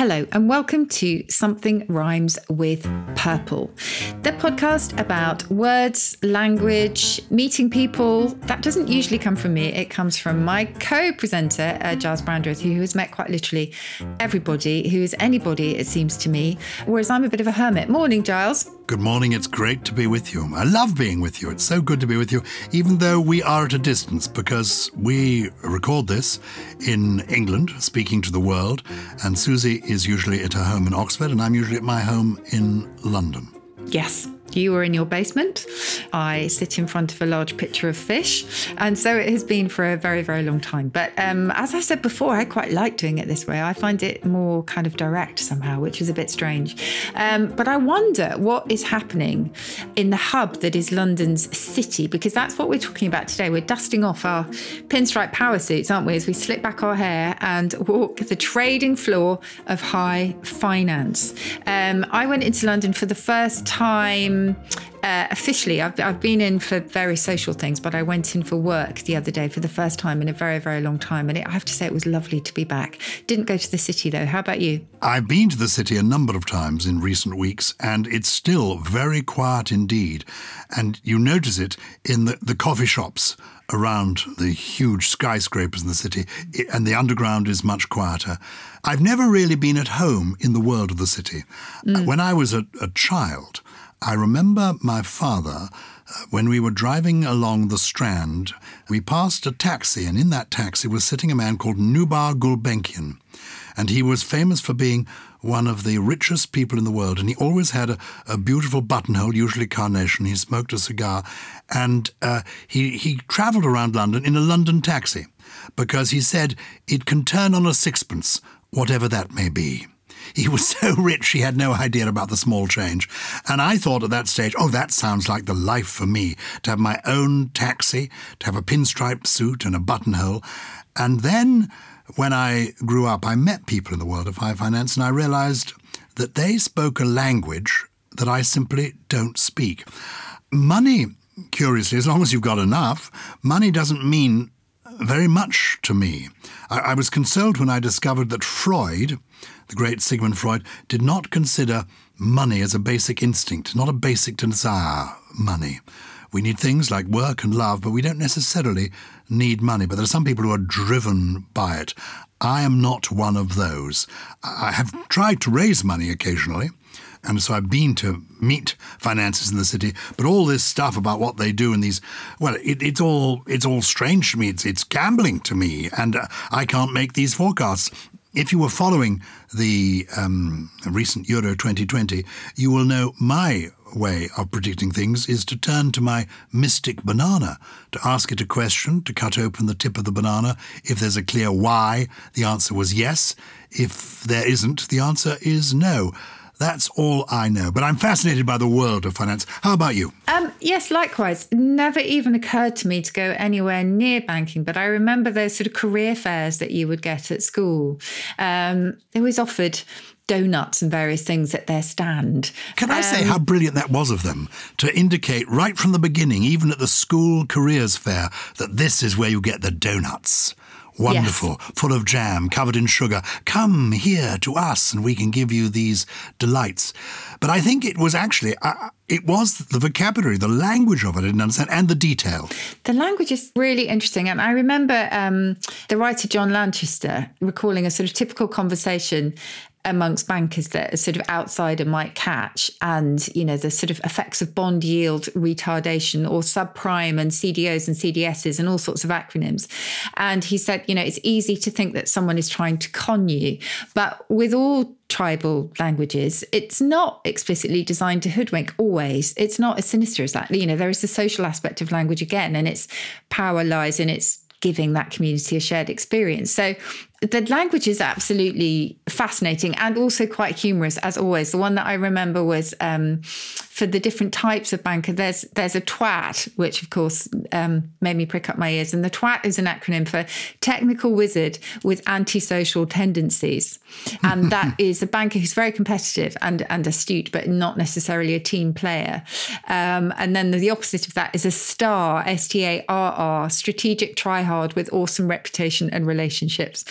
Hello and welcome to Something Rhymes with Purple, the podcast about words, language, meeting people. That doesn't usually come from me. It comes from my co-presenter, Giles Brandreth, who has met quite literally everybody, who is anybody, it seems to me, whereas I'm a bit of a hermit. Morning, Giles. Good morning. It's great to be with you. I love being with you. It's so good to be with you, even though we are at a distance, because we record this in England, speaking to the world, and Susie is usually at her home in Oxford, and I'm usually at my home in London. Yes. You were in your basement. I sit in front of a large picture of fish. And so it has been for a very, very long time. But as I said before, I quite like doing it this way. I find it more kind of direct somehow, which is a bit strange. But I wonder what is happening in the hub that is London's city, because that's what we're talking about today. We're dusting off our pinstripe power suits, aren't we, as we slip back our hair and walk the trading floor of high finance. I went into London for the first time officially. I've been in for various social things, but I went in for work the other day for the first time in a very, very long time. And I have to say it was lovely to be back. Didn't go to the city though. How about you? I've been to the city a number of times in recent weeks, and it's still very quiet indeed. And you notice it in the coffee shops around the huge skyscrapers in the city, and the underground is much quieter. I've never really been at home in the world of the city. When I was a child, I remember my father, when we were driving along the Strand, we passed a taxi, and in that taxi was sitting a man called Nubar Gulbenkian. And he was famous for being one of the richest people in the world. And he always had a beautiful buttonhole, usually carnation. He smoked a cigar. And he travelled around London in a London taxi because he said it can turn on a sixpence, whatever that may be. He was so rich, he had no idea about the small change. And I thought at that stage, oh, that sounds like the life for me, to have my own taxi, to have a pinstripe suit and a buttonhole. And then when I grew up, I met people in the world of high finance, and I realised that they spoke a language that I simply don't speak. Money, curiously, as long as you've got enough, money doesn't mean very much to me. I was consoled when I discovered that Freud, the great Sigmund Freud, did not consider money as a basic instinct, not a basic desire, money. We need things like work and love, but we don't necessarily need money. But there are some people who are driven by it. I am not one of those. I have tried to raise money occasionally, and so I've been to meet financiers in the city, but all this stuff about what they do in these, well, it's all strange to me. It's gambling to me, and I can't make these forecasts. If you were following the recent Euro 2020, you will know my way of predicting things is to turn to my mystic banana, to ask it a question, to cut open the tip of the banana. If there's a clear why, the answer was yes. If there isn't, the answer is no. That's all I know. But I'm fascinated by the world of finance. How about you? Yes, likewise. Never even occurred to me to go anywhere near banking, but I remember those sort of career fairs that you would get at school. They always offered donuts and various things at their stand. Can I say how brilliant that was of them to indicate right from the beginning, even at the school careers fair, that this is where you get the donuts. Wonderful, yes. Full of jam, covered in sugar. Come here to us and we can give you these delights. But I think it was actually, it was the vocabulary, the language of it I didn't understand, and the detail. The language is really interesting. And I remember the writer John Lanchester recalling a sort of typical conversation amongst bankers that a sort of outsider might catch, and, you know, the sort of effects of bond yield retardation or subprime and CDOs and CDSs and all sorts of acronyms. And he said, you know, it's easy to think that someone is trying to con you, but with all tribal languages, it's not explicitly designed to hoodwink always. It's not as sinister as that. You know, there is the social aspect of language again, and its power lies in its giving that community a shared experience. So the language is absolutely fascinating and also quite humorous, as always. The one that I remember was for the different types of banker. There's a TWAT, which of course made me prick up my ears. And the TWAT is an acronym for Technical Wizard with Antisocial Tendencies. And that is a banker who's very competitive and astute, but not necessarily a team player. And then the opposite of that is a STAR, STARR, strategic tryhard with awesome reputation and relationships.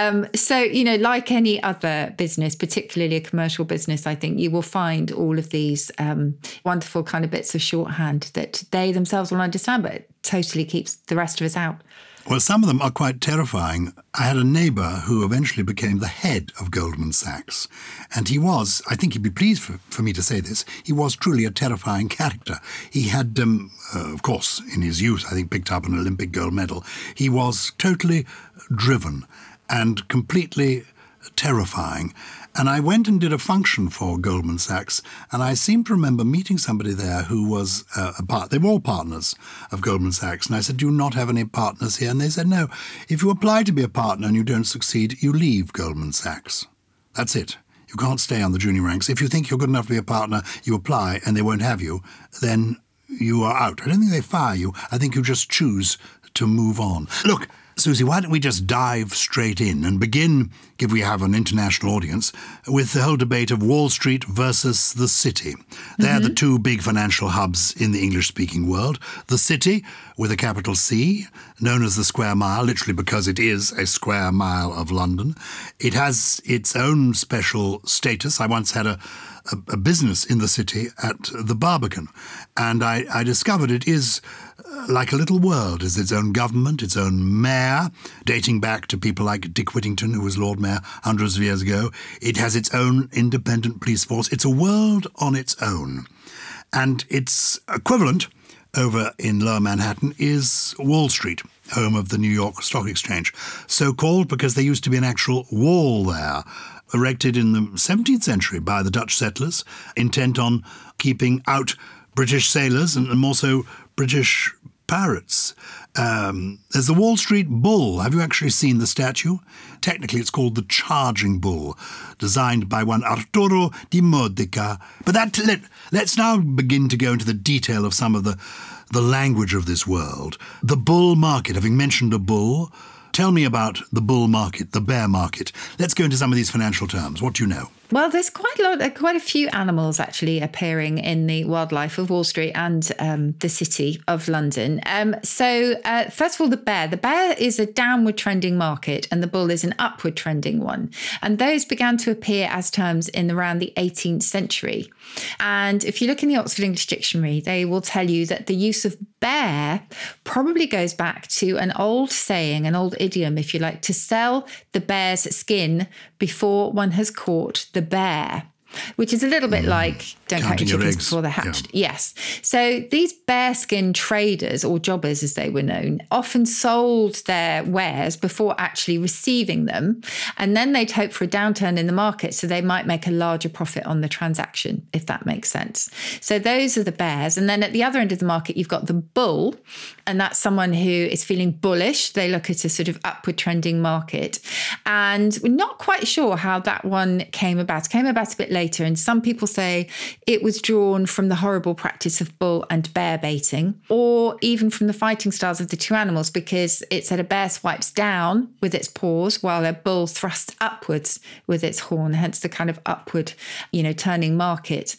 So, like any other business, particularly a commercial business, I think you will find all of these wonderful kind of bits of shorthand that they themselves will understand, but it totally keeps the rest of us out. Well, some of them are quite terrifying. I had a neighbour who eventually became the head of Goldman Sachs. And he was, I think he'd be pleased for me to say this, he was truly a terrifying character. He had, of course, in his youth, I think, picked up an Olympic gold medal. He was totally driven and completely terrifying. And I went and did a function for Goldman Sachs, and I seem to remember meeting somebody there who was they were all partners of Goldman Sachs. And I said, do you not have any partners here? And they said, no, if you apply to be a partner and you don't succeed, you leave Goldman Sachs. That's it. You can't stay on the junior ranks. If you think you're good enough to be a partner, you apply and they won't have you, then you are out. I don't think they fire you. I think you just choose to move on. Look, Susie, why don't we just dive straight in and begin, if we have an international audience, with the whole debate of Wall Street versus the City. They're the two big financial hubs in the English-speaking world. The City, with a capital C, known as the Square Mile, literally because it is a square mile of London. It has its own special status. I once had a business in the City at the Barbican, and I discovered it is like a little world. It's its own government, its own mayor, dating back to people like Dick Whittington, who was Lord Mayor hundreds of years ago. It has its own independent police force. It's a world on its own. And its equivalent over in Lower Manhattan is Wall Street, home of the New York Stock Exchange. So called because there used to be an actual wall there, erected in the 17th century by the Dutch settlers, intent on keeping out British sailors and more so British pirates. There's the Wall Street Bull. Have you actually seen the statue? Technically, it's called the Charging Bull, designed by one Arturo di Modica. But let's now begin to go into the detail of some of the language of this world. The bull market, having mentioned a bull, tell me about the bull market, the bear market. Let's go into some of these financial terms. What do you know? Well, there's quite a few animals actually appearing in the wildlife of Wall Street and the City of London. So first of all, the bear. The bear is a downward trending market and the bull is an upward trending one. And those began to appear as terms in around the 18th century. And if you look in the Oxford English Dictionary, they will tell you that the use of bear probably goes back to an old saying, an old idiom, if you like, to sell the bear's skin before one has caught the bear, which is a little bit like don't count your chickens before they're hatched. Yeah. Yes. So these bearskin traders, or jobbers as they were known, often sold their wares before actually receiving them. And then they'd hope for a downturn in the market so they might make a larger profit on the transaction, if that makes sense. So those are the bears. And then at the other end of the market, you've got the bull. And that's someone who is feeling bullish. They look at a sort of upward trending market. And we're not quite sure how that one came about. It came about a bit later. And some people say it was drawn from the horrible practice of bull and bear baiting, or even from the fighting styles of the two animals, because it said a bear swipes down with its paws while a bull thrusts upwards with its horn, hence the kind of upward, turning market.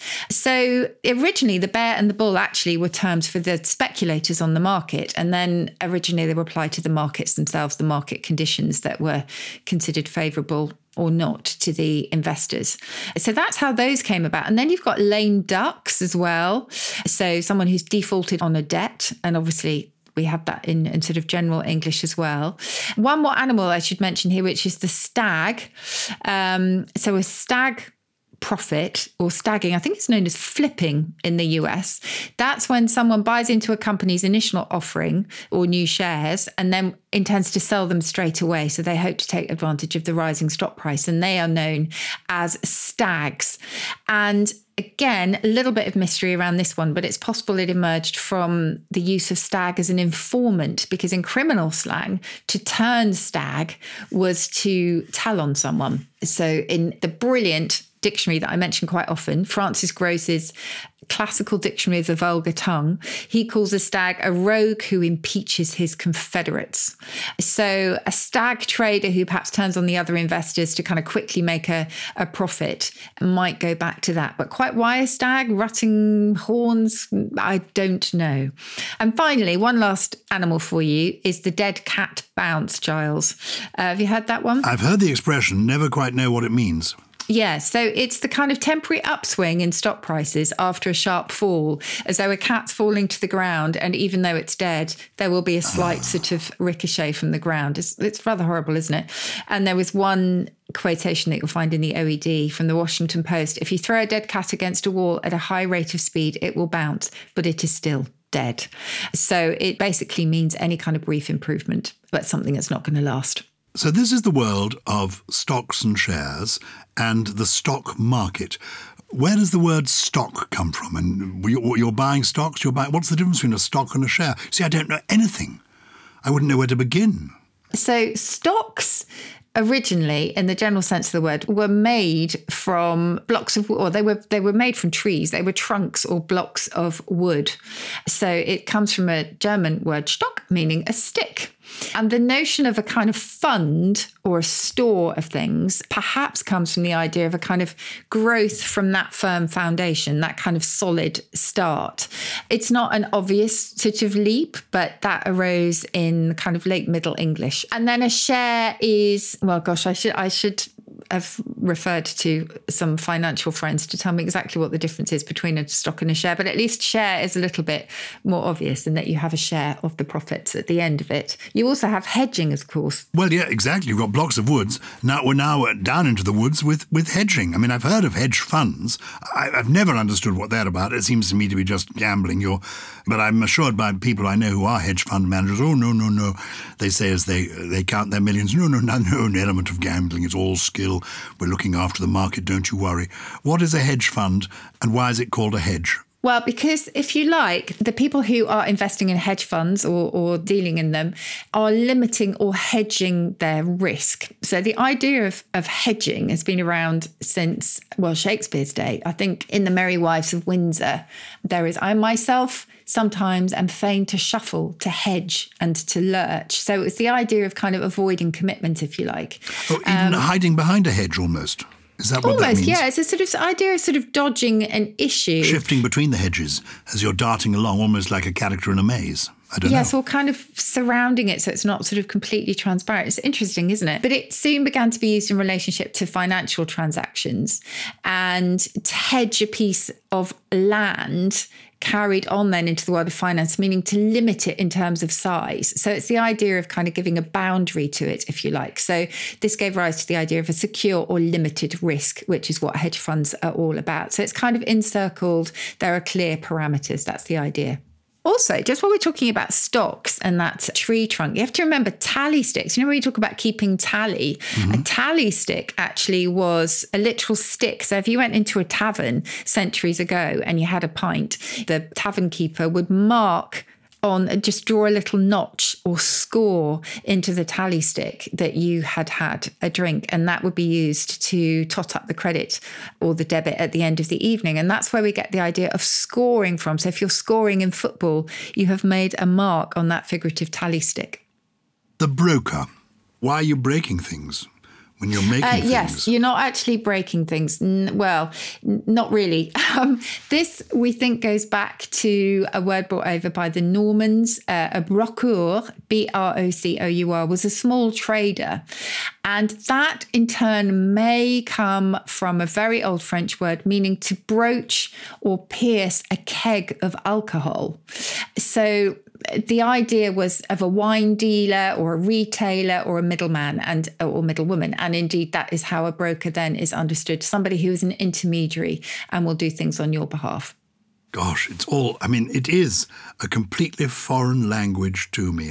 So originally the bear and the bull actually were terms for the speculators on the market. And then originally they were applied to the markets themselves, the market conditions that were considered favourable or not to the investors. So that's how those came about. And then you've got lame ducks as well. So someone who's defaulted on a debt, and obviously we have that in sort of general English as well. One more animal I should mention here, which is the stag. So a stag profit, or stagging, I think it's known as flipping in the US. That's when someone buys into a company's initial offering or new shares and then intends to sell them straight away. So they hope to take advantage of the rising stock price, and they are known as stags. And again, a little bit of mystery around this one, but it's possible it emerged from the use of stag as an informant, because in criminal slang, to turn stag was to tell on someone. So in the brilliant dictionary that I mention quite often, Francis Grose's classical dictionary of the vulgar tongue, he calls a stag a rogue who impeaches his confederates. So a stag trader who perhaps turns on the other investors to kind of quickly make a profit might go back to that. But quite why a stag rutting horns, I don't know. And finally, one last animal for you is the dead cat bounce, Giles. Have you heard that one? I've heard the expression, never quite know what it means. Yeah, so it's the kind of temporary upswing in stock prices after a sharp fall, as though a cat's falling to the ground, and even though it's dead, there will be a slight sort of ricochet from the ground. It's rather horrible, isn't it? And there was one quotation that you'll find in the OED from the Washington Post. If you throw a dead cat against a wall at a high rate of speed, it will bounce, but it is still dead. So it basically means any kind of brief improvement, but something that's not going to last. So this is the world of stocks and shares and the stock market. Where does the word stock come from? And you're buying stocks, what's the difference between a stock and a share? See, I don't know anything. I wouldn't know where to begin. So stocks originally, in the general sense of the word, were made from blocks of wood, or they were made from trees. They were trunks or blocks of wood. So it comes from a German word, stock, meaning a stick. And the notion of a kind of fund or a store of things perhaps comes from the idea of a kind of growth from that firm foundation, that kind of solid start. It's not an obvious sort of leap, but that arose in kind of late Middle English. And then a share is, well, gosh, I should have referred to some financial friends to tell me exactly what the difference is between a stock and a share, but at least share is a little bit more obvious in that you have a share of the profits at the end of it. You also have hedging, of course. Well, yeah, exactly. You've got blocks of woods. Now we're down into the woods with hedging. I mean, I've heard of hedge funds. I've never understood what they're about. It seems to me to be just gambling. But I'm assured by people I know who are hedge fund managers, oh, no. They say as they count their millions, no element of gambling. It's all skill. We're looking after the market, don't you worry. What is a hedge fund and why is it called a hedge? Well, because if you like, the people who are investing in hedge funds or dealing in them are limiting or hedging their risk. So the idea of hedging has been around since, well, Shakespeare's day. I think in The Merry Wives of Windsor, there is, I myself sometimes am fain to shuffle, to hedge and to lurch. So it's the idea of kind of avoiding commitment, if you like. Oh, even hiding behind a hedge almost. Is that what that means? Yeah. It's a sort of idea of sort of dodging an issue. Shifting between the hedges as you're darting along, almost like a character in a maze. I don't know. Yes, or kind of surrounding it so it's not sort of completely transparent. It's interesting, isn't it? But it soon began to be used in relationship to financial transactions, and to hedge a piece of land carried on then into the world of finance, meaning to limit it in terms of size. So it's the idea of kind of giving a boundary to it, if you like. So this gave rise to the idea of a secure or limited risk, which is what hedge funds are all about. So it's kind of encircled. There are clear parameters. That's the idea. Also, just while we're talking about stocks and that tree trunk, you have to remember tally sticks. You know, when you talk about keeping tally, a tally stick actually was a literal stick. So if you went into a tavern centuries ago and you had a pint, the tavern keeper would mark on, just draw a little notch or score into the tally stick that you had a drink, and that would be used to tot up the credit or the debit at the end of the evening. And that's where we get the idea of scoring from. So if you're scoring in football, you have made a mark on that figurative tally stick. The broker. Why are you breaking things? When you're making things? Yes, you're not actually breaking things. Not really. This, we think, goes back to a word brought over by the Normans. A brocour, B-R-O-C-O-U-R, was a small trader. And that, in turn, may come from a very old French word meaning to broach or pierce a keg of alcohol. So the idea was of a wine dealer or a retailer or a middleman or middlewoman. And indeed, that is how a broker then is understood, somebody who is an intermediary and will do things on your behalf. Gosh, it is a completely foreign language to me.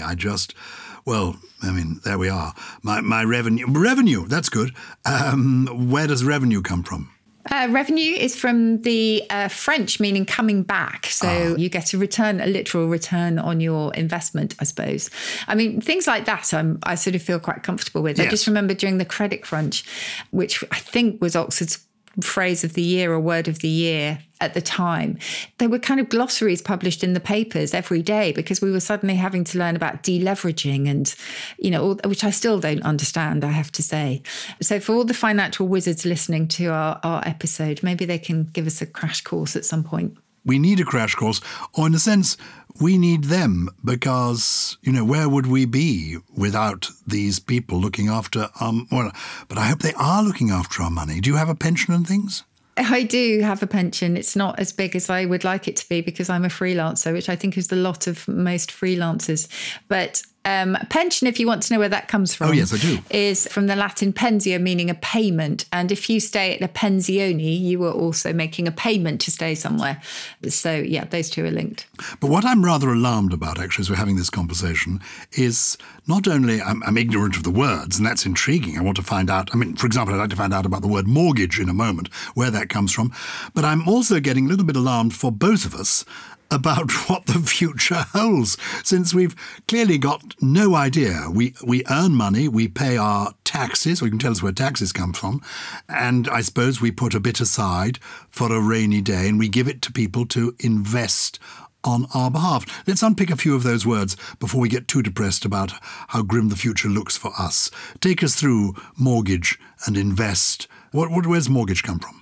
There we are. My revenue, that's good. Where does revenue come from? Revenue is from the French, meaning coming back. So you get a literal return on your investment, I suppose. I mean, things like that I sort of feel quite comfortable with. Yes. I just remember during the credit crunch, which I think was Oxford's phrase of the year or word of the year at the time. There were kind of glossaries published in the papers every day because we were suddenly having to learn about deleveraging and, which I still don't understand, I have to say. So for all the financial wizards listening to our episode, maybe they can give us a crash course at some point. We need a crash course, or in a sense, we need them because, where would we be without these people looking after but I hope they are looking after our money. Do you have a pension and things? I do have a pension. It's not as big as I would like it to be because I'm a freelancer, which I think is the lot of most freelancers. But pension, if you want to know where that comes from, oh, yes, I do, is from the Latin pensio, meaning a payment. And if you stay at a pensione, you are also making a payment to stay somewhere. So, yeah, those two are linked. But what I'm rather alarmed about, actually, as we're having this conversation, is not only I'm ignorant of the words, and that's intriguing. I want to find out. For example, I'd like to find out about the word mortgage in a moment, where that comes from. But I'm also getting a little bit alarmed for both of us about what the future holds, since we've clearly got no idea. We earn money, we pay our taxes, or you can tell us where taxes come from, and I suppose we put a bit aside for a rainy day and we give it to people to invest on our behalf. Let's unpick a few of those words before we get too depressed about how grim the future looks for us. Take us through mortgage and invest. Where's mortgage come from?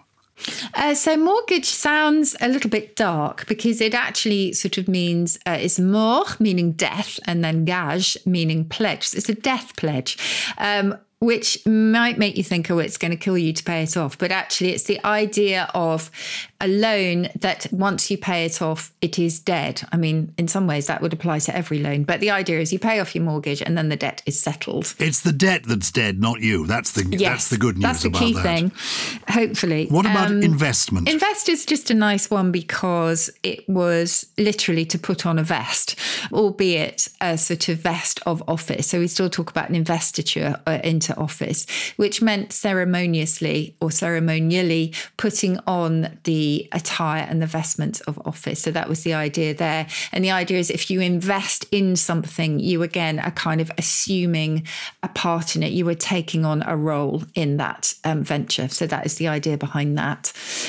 So mortgage sounds a little bit dark because it actually sort of means it's mort, meaning death, and then gage, meaning pledge. So it's a death pledge, which might make you think, oh, it's going to kill you to pay it off. But actually, it's the idea of a loan that once you pay it off, it is dead. In some ways, that would apply to every loan. But the idea is you pay off your mortgage and then the debt is settled. It's the debt that's dead, not you. That's the good news about that. That's the key thing, hopefully. What about investment? Invest is just a nice one because it was literally to put on a vest, albeit a sort of vest of office. So we still talk about an investiture into office, which meant ceremoniously or ceremonially putting on the attire and the vestments of office. So that was the idea there. And the idea is if you invest in something, you again are kind of assuming a part in it. You are taking on a role in that venture. So that is the idea behind that.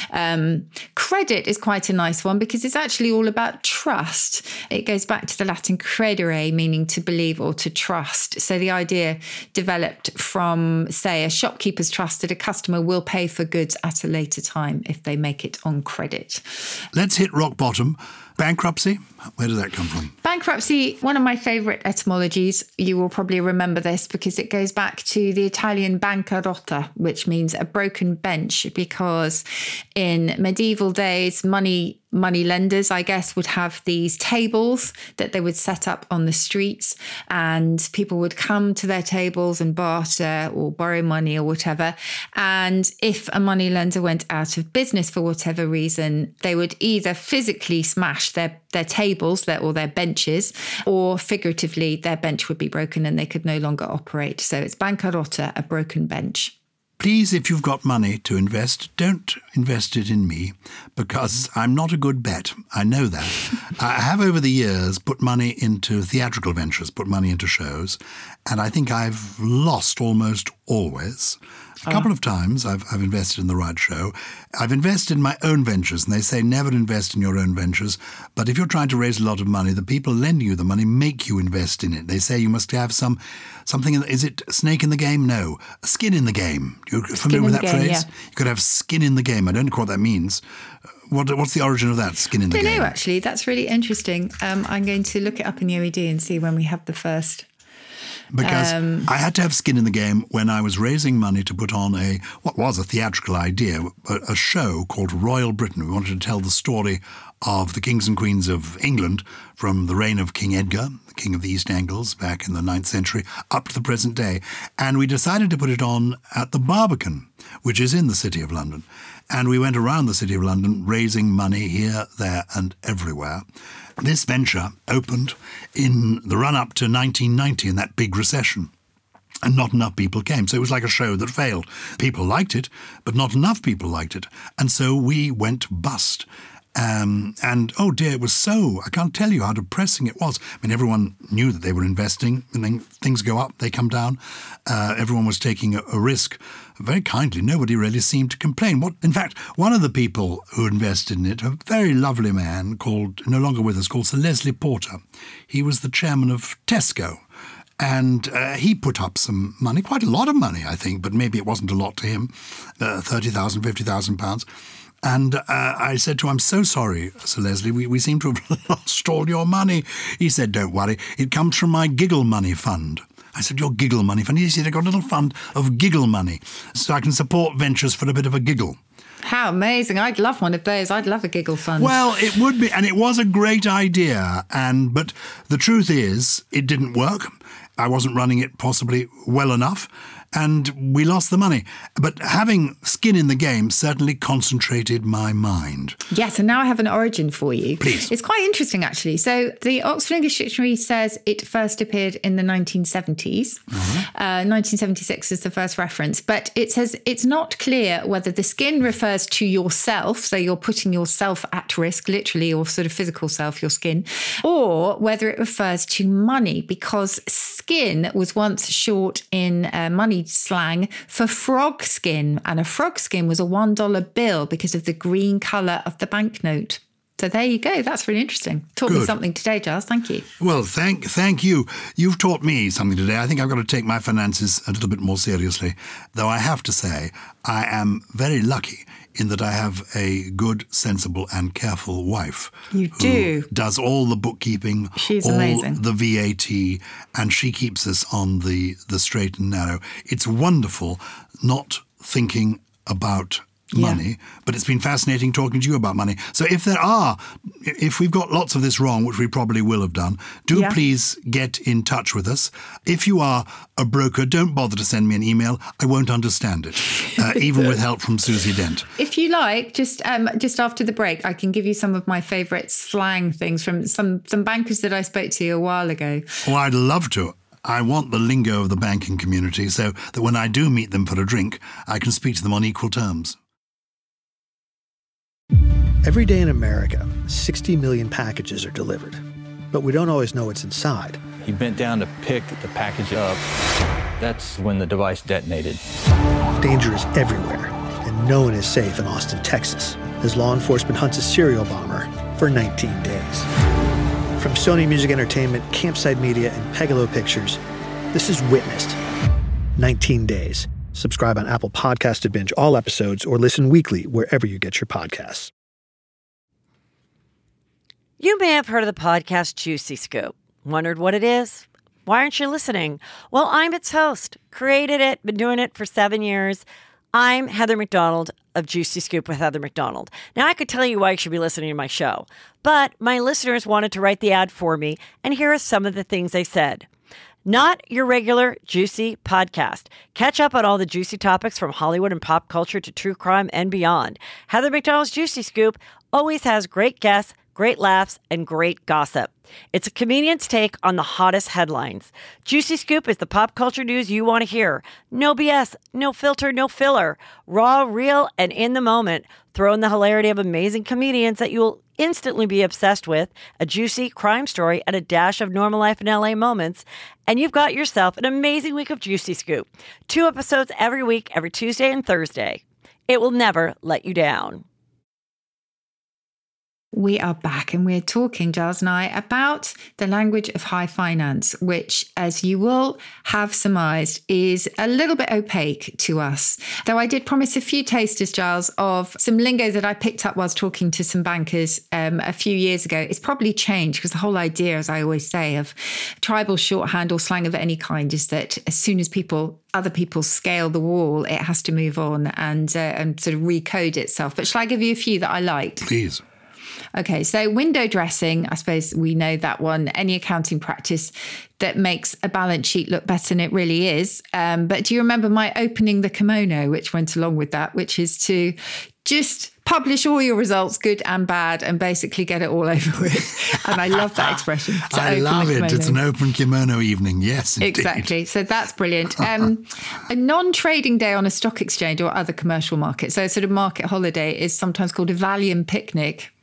Credit is quite a nice one because it's actually all about trust. It goes back to the Latin credere, meaning to believe or to trust. So the idea developed from, say, a shopkeeper's trust that a customer will pay for goods at a later time if they make it on credit. Let's hit rock bottom. Bankruptcy, where does that come from? Bankruptcy, one of my favourite etymologies. You will probably remember this because it goes back to the Italian bancarotta, which means a broken bench, because in medieval days, money lenders, I guess, would have these tables that they would set up on the streets, and people would come to their tables and barter or borrow money or whatever. And if a money lender went out of business for whatever reason, they would either physically smash their tables or their benches, or figuratively their bench would be broken and they could no longer operate. So it's bancarotta, a broken bench. Please, if you've got money to invest, don't invest it in me, because I'm not a good bet. I know that. I have over the years put money into theatrical ventures, put money into shows, and I think I've lost almost always. A couple of times I've invested in the right show. I've invested in my own ventures, and they say never invest in your own ventures. But if you're trying to raise a lot of money, the people lending you the money make you invest in it. They say you must have something. Is it snake in the game? No, skin in the game. You're familiar with that phrase? Yeah. You could have skin in the game. I don't know what that means. What's the origin of that, skin in the game? I don't know, actually. That's really interesting. I'm going to look it up in the OED and see when we have the first. Because I had to have skin in the game when I was raising money to put on what was a theatrical idea, a show called Royal Britain. We wanted to tell the story of the kings and queens of England from the reign of King Edgar, the king of the East Angles back in the 9th century, up to the present day. And we decided to put it on at the Barbican, which is in the City of London. And we went around the City of London raising money here, there and everywhere. This venture opened in the run-up to 1990 in that big recession, and not enough people came. So it was like a show that failed. People liked it, but not enough people liked it. And so we went bust. And oh dear, it was so, I can't tell you how depressing it was. I mean, everyone knew that they were investing, and then things go up, they come down. Everyone was taking a risk very kindly. Nobody really seemed to complain. In fact, one of the people who invested in it, a very lovely man no longer with us, called Sir Leslie Porter. He was the chairman of Tesco. And he put up some money, quite a lot of money, I think, but maybe it wasn't a lot to him, 30,000, 50,000 pounds. And I said to him, I'm so sorry, Sir Leslie, we seem to have lost all your money. He said, don't worry, it comes from my Giggle Money Fund. I said, your Giggle Money Fund? He said, I've got a little fund of giggle money, so I can support ventures for a bit of a giggle. How amazing. I'd love one of those. I'd love a giggle fund. Well, it would be, and it was a great idea. But the truth is, it didn't work. I wasn't running it possibly well enough, and we lost the money. But having skin in the game certainly concentrated my mind. Yes, and now I have an origin for you. Please. It's quite interesting, actually. So the Oxford English Dictionary says it first appeared in the 1970s. 1976 is the first reference. But it says it's not clear whether the skin refers to yourself, so you're putting yourself at risk, literally, or sort of physical self, your skin, or whether it refers to money, because skin was once short in money slang for frog skin, and a frog skin was a $1 bill because of the green colour of the banknote. So there you go. That's really interesting. Taught me something today, Giles. Thank you. Well, thank you. You've taught me something today. I think I've got to take my finances a little bit more seriously, though I have to say I am very lucky in that I have a good, sensible and careful wife. You do. Who does all the bookkeeping, She's all amazing. the VAT, and she keeps us on the straight and narrow. It's wonderful not thinking about money, but it's been fascinating talking to you about money. So if we've got lots of this wrong, which we probably will have done, please get in touch with us. If you are a broker, don't bother to send me an email. I won't understand it, even with help from Susie Dent. If you like, just after the break, I can give you some of my favourite slang things from some bankers that I spoke to a while ago. Oh, I'd love to. I want the lingo of the banking community so that when I do meet them for a drink, I can speak to them on equal terms. Every day in America, 60 million packages are delivered, but we don't always know what's inside. He bent down to pick the package up. That's when the device detonated. Danger is everywhere, and no one is safe in Austin, Texas, as law enforcement hunts a serial bomber for 19 days. From Sony Music Entertainment, Campside Media, and Pegalo Pictures, this is Witnessed. 19 Days. Subscribe on Apple Podcasts to binge all episodes or listen weekly wherever you get your podcasts. You may have heard of the podcast Juicy Scoop. Wondered what it is? Why aren't you listening? Well, I'm its host. Created it, been doing it for 7 years. I'm Heather McDonald of Juicy Scoop with Heather McDonald. Now, I could tell you why you should be listening to my show, but my listeners wanted to write the ad for me, and here are some of the things they said. Not your regular juicy podcast. Catch up on all the juicy topics from Hollywood and pop culture to true crime and beyond. Heather McDonald's Juicy Scoop always has great guests, great laughs, and great gossip. It's a comedian's take on the hottest headlines. Juicy Scoop is the pop culture news you want to hear. No BS, no filter, no filler. Raw, real, and in the moment. Throw in the hilarity of amazing comedians that you'll instantly be obsessed with, a juicy crime story, and a dash of normal life in LA moments, and you've got yourself an amazing week of Juicy Scoop. 2 episodes every week, every Tuesday and Thursday. It will never let you down. We are back and we're talking, Giles and I, about the language of high finance, which, as you will have surmised, is a little bit opaque to us. Though I did promise a few tasters, Giles, of some lingo that I picked up whilst talking to some bankers a few years ago. It's probably changed because the whole idea, as I always say, of tribal shorthand or slang of any kind is that as soon as other people scale the wall, it has to move on and sort of recode itself. But shall I give you a few that I liked? Please. Okay, so window dressing, I suppose we know that one. Any accounting practice that makes a balance sheet look better than it really is. But do you remember my opening the kimono, which went along with that, which is to just publish all your results, good and bad, and basically get it all over with. And I love that expression. I love it. It's an open kimono evening. Yes, indeed. Exactly. So that's brilliant. A non-trading day on a stock exchange or other commercial market, so sort of market holiday, is sometimes called a Valium picnic.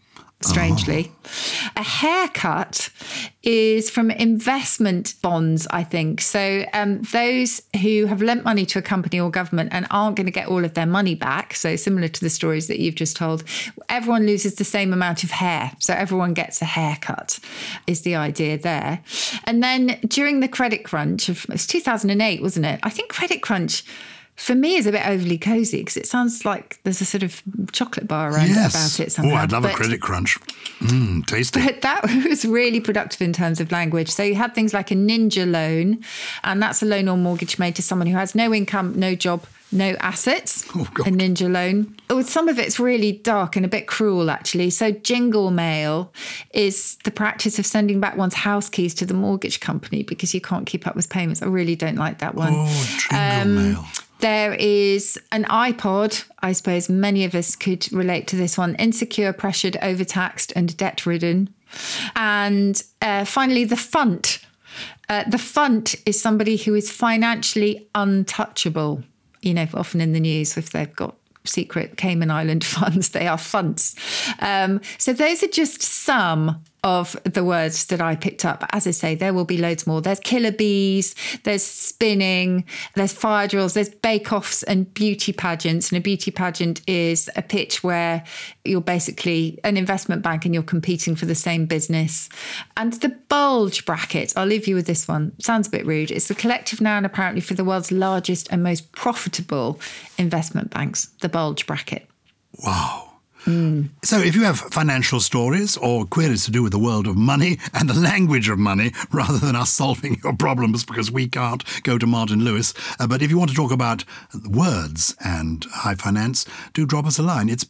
strangely. A haircut is from investment bonds, I think. So those who have lent money to a company or government and aren't going to get all of their money back, so similar to the stories that you've just told, everyone loses the same amount of hair. So everyone gets a haircut is the idea there. And then during the credit crunch, it was 2008, wasn't it? I think credit crunch for me is a bit overly cozy because it sounds like there's a sort of chocolate bar around about it somehow. Oh, I'd love a credit crunch. Tasty. But that was really productive in terms of language. So you had things like a ninja loan, and that's a loan or mortgage made to someone who has no income, no job, no assets. Oh, God. A ninja loan. Some of it's really dark and a bit cruel, actually. So jingle mail is the practice of sending back one's house keys to the mortgage company because you can't keep up with payments. I really don't like that one. Oh, jingle mail. There is an iPod. I suppose many of us could relate to this one. Insecure, pressured, overtaxed and debt-ridden. And finally, the funt. The funt is somebody who is financially untouchable. You know, often in the news, if they've got secret Cayman Island funds, they are funts. So those are just some of the words that I picked up. As I say, there will be loads more. There's killer bees, there's spinning, there's fire drills, there's bake-offs and beauty pageants. And a beauty pageant is a pitch where you're basically an investment bank and you're competing for the same business. And the bulge bracket, I'll leave you with this one. Sounds a bit rude. It's the collective noun apparently for the world's largest and most profitable investment banks, the bulge bracket. Wow. So if you have financial stories or queries to do with the world of money and the language of money, rather than us solving your problems because we can't go to Martin Lewis, but if you want to talk about words and high finance, do drop us a line. It's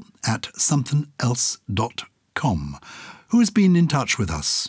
purple@somethingelse.com. Who has been in touch with us?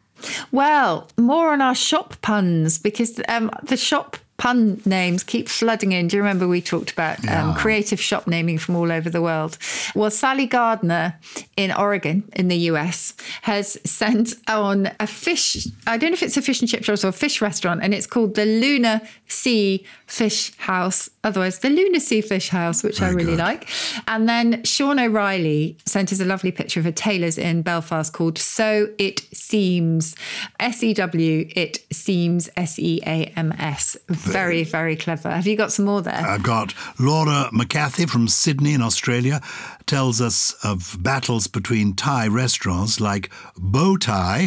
Well, more on our shop puns because the shop pun names keep flooding in. Do you remember we talked about creative shop naming from all over the world? Well, Sally Gardner in Oregon in the US has sent on a fish, I don't know if it's a fish and chip shop or a fish restaurant, and it's called the Luna Sea Fish House, otherwise the Luna Sea Fish House, which I really like. And then Sean O'Reilly sent us a lovely picture of a tailor's in Belfast called So It Seams, S-E-W, It Seams, S-E-A-M-S. Very, very clever. Have you got some more there? I've got Laura McCarthy from Sydney in Australia tells us of battles between Thai restaurants like Bow Tie,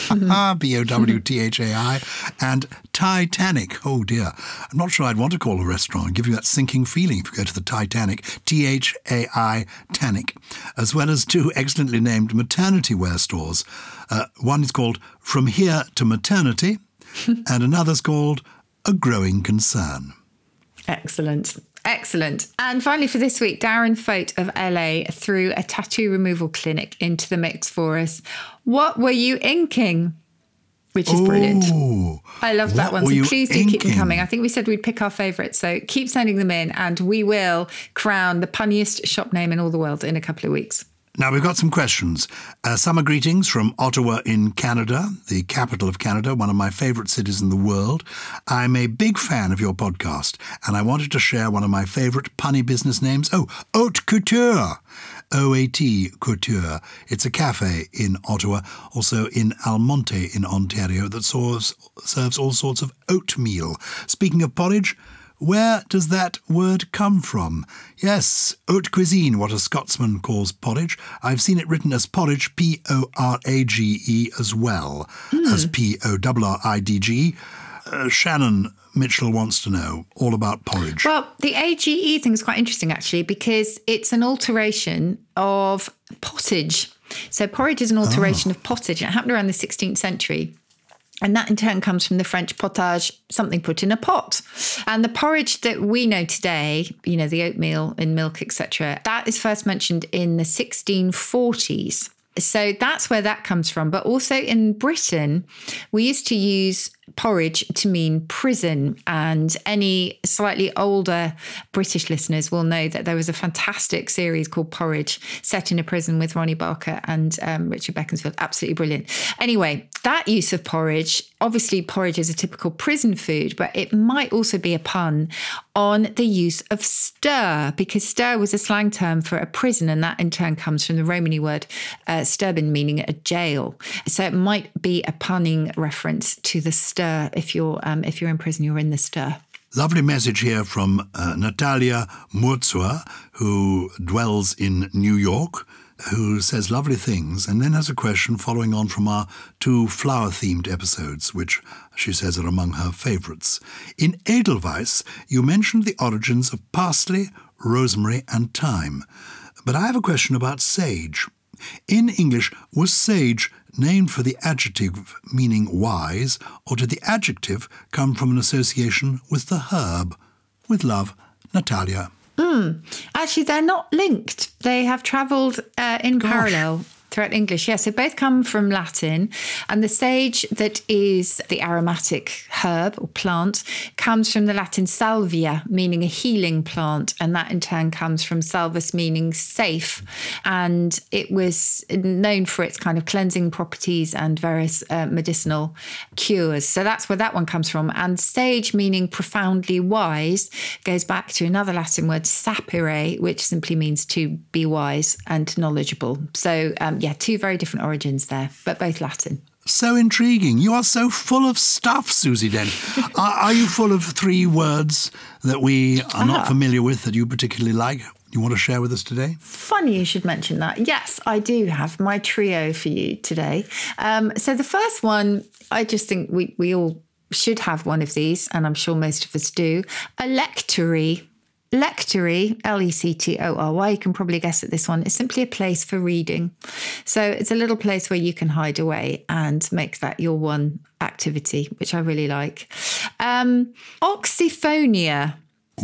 B-O-W-T-H-A-I, and Titanic. Oh dear. I'm not sure I'd want to call a restaurant and give you that sinking feeling if you go to the Titanic, T-H-A-I, Tanic, as well as two excellently named maternity wear stores. One is called From Here to Maternity and another's called A Growing Concern. Excellent. Excellent. And finally for this week, Darren Fote of LA threw a tattoo removal clinic into the mix for us. What were you inking? Which is brilliant. I love that one. So please do keep them coming. I think we said we'd pick our favourites. So keep sending them in and we will crown the punniest shop name in all the world in a couple of weeks. Now, we've got some questions. Summer greetings from Ottawa in Canada, the capital of Canada, one of my favourite cities in the world. I'm a big fan of your podcast, and I wanted to share one of my favourite punny business names. Oh, Haute Couture. O-A-T Couture. It's a cafe in Ottawa, also in Almonte in Ontario, that serves all sorts of oatmeal. Speaking of porridge, where does that word come from? Yes, haute cuisine, what a Scotsman calls porridge. I've seen it written as porridge, P-O-R-A-G-E, as well as P-O-R-R-I-D-G. Shannon Mitchell wants to know all about porridge. Well, the AGE thing is quite interesting, actually, because it's an alteration of pottage. So porridge is an alteration of pottage. It happened around the 16th century. And that in turn comes from the French potage, something put in a pot. And the porridge that we know today, you know, the oatmeal in milk, etc., that is first mentioned in the 1640s. So that's where that comes from. But also in Britain, we used to use porridge to mean prison. And any slightly older British listeners will know that there was a fantastic series called Porridge set in a prison with Ronnie Barker and Richard Beaconsfield. Absolutely brilliant. Anyway, that use of porridge, obviously porridge is a typical prison food, but it might also be a pun on the use of stir, because stir was a slang term for a prison, and that in turn comes from the Romany word sturbin, meaning a jail. So it might be a punning reference to the stir. If you're in prison, you're in the stir. Lovely message here from Natalia Murzua, who dwells in New York, who says lovely things, and then has a question following on from our 2 flower-themed episodes, which she says are among her favourites. In Edelweiss, you mentioned the origins of parsley, rosemary and thyme. But I have a question about sage. In English, was sage named for the adjective meaning wise, or did the adjective come from an association with the herb? With love, Natalia. Actually, they're not linked. They have travelled in parallel throughout English. Yeah, so both come from Latin, and the sage that is the aromatic herb or plant comes from the Latin salvia, meaning a healing plant, and that in turn comes from salvus, meaning safe, and it was known for its kind of cleansing properties and various medicinal cures. So that's where that one comes from. And sage, meaning profoundly wise, goes back to another Latin word, sapere, which simply means to be wise and knowledgeable. So 2 very different origins there, but both Latin. So intriguing. You are so full of stuff, Susie Dent. Are you full of 3 words that we are not familiar with that you particularly like? You want to share with us today? Funny you should mention that. Yes, I do have my trio for you today. So the first one, I just think we all should have one of these, and I'm sure most of us do. A lectory. Lectory, Lectory, you can probably guess at this one, is simply a place for reading. So it's a little place where you can hide away and make that your one activity, which I really like. Oxyphonia.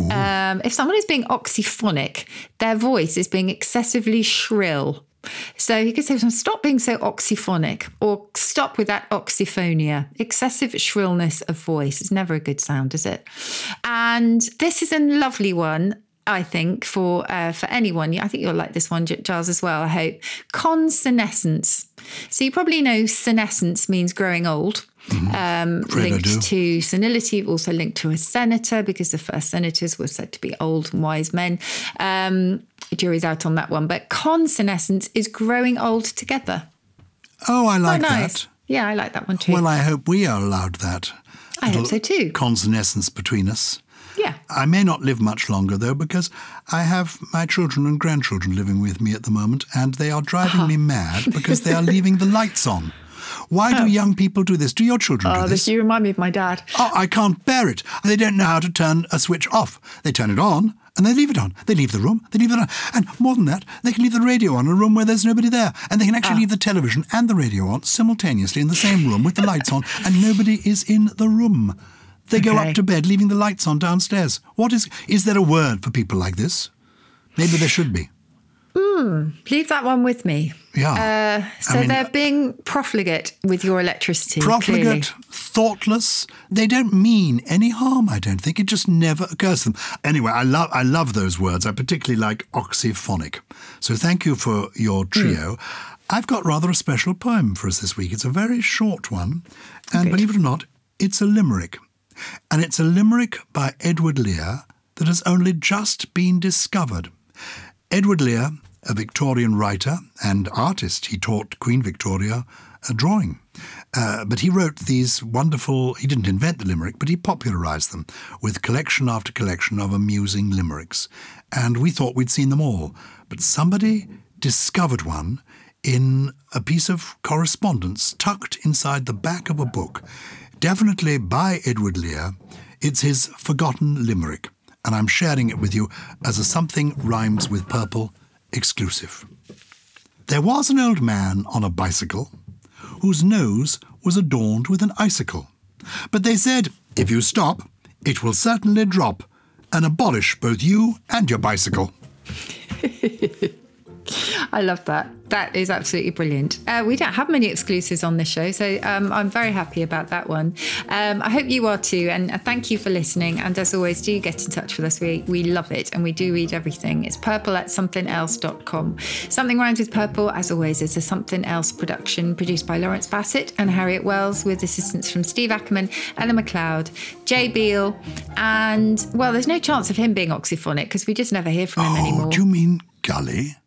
If someone is being oxyphonic, their voice is being excessively shrill. So you could say, stop being so oxyphonic, or stop with that oxyphonia. Excessive shrillness of voice is never a good sound, is it? And this is a lovely one, I think, for anyone. I think you'll like this one, Giles, as well, I hope. Consenescence. So you probably know senescence means growing old. Linked to senility, also linked to a senator, because the first senators were said to be old and wise men. Jury's out on that one. But consenescence is growing old together. Oh, I like that. Yeah, I like that one too. Well, I hope we are allowed that. I hope so too. Consenescence between us. Yeah. I may not live much longer, though, because I have my children and grandchildren living with me at the moment, and they are driving me mad because they are leaving the lights on. Why do young people do this? Do your children do this? You remind me of my dad. Oh, I can't bear it. They don't know how to turn a switch off. They turn it on and they leave it on. They leave the room, they leave it on. And more than that, they can leave the radio on in a room where there's nobody there. And they can actually leave the television and the radio on simultaneously in the same room with the lights on, and nobody is in the room. They go up to bed, leaving the lights on downstairs. Is there a word for people like this? Maybe there should be. Leave that one with me. Yeah. They're being profligate with your electricity. Profligate, clearly. thoughtless. They don't mean any harm, I don't think. It just never occurs to them. Anyway, I love those words. I particularly like oxyphonic. So thank you for your trio. I've got rather a special poem for us this week. It's a very short one. And believe it or not, it's a limerick. And it's a limerick by Edward Lear that has only just been discovered. Edward Lear, a Victorian writer and artist, he taught Queen Victoria drawing. But he wrote these wonderful, he didn't invent the limerick, but he popularised them with collection after collection of amusing limericks. And we thought we'd seen them all. But somebody discovered one in a piece of correspondence tucked inside the back of a book, definitely by Edward Lear. It's his forgotten limerick. And I'm sharing it with you as a Something Rhymes with Purple exclusive. There was an old man on a bicycle whose nose was adorned with an icicle. But they said, if you stop, it will certainly drop and abolish both you and your bicycle. I love that. That is absolutely brilliant. We don't have many exclusives on this show, so I'm very happy about that one. I hope you are too, and thank you for listening. And as always, do get in touch with us. We love it, and we do read everything. It's purple@somethingelse.com. Something Rhymes with Purple, as always, is a Something Else production produced by Lawrence Bassett and Harriet Wells, with assistance from Steve Ackerman, Ella McLeod, Jay Beale, and, well, there's no chance of him being oxyphonic because we just never hear from him anymore. Do you mean Gully?